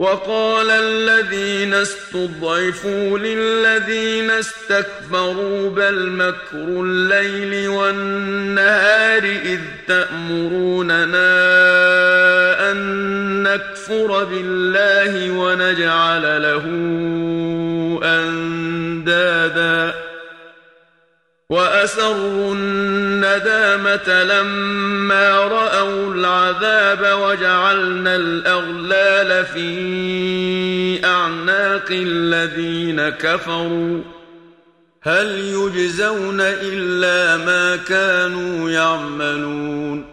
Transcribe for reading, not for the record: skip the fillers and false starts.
وقال الذين استضعفوا للذين استكبروا بل مكر الليل والنهار إذ تأمروننا أن نكفر بالله ونجعل له أندادا وأسروا الندامة لما رأوا العذاب وجعلنا الأغلال في أعناق الذين كفروا هل يجزون إلا ما كانوا يعملون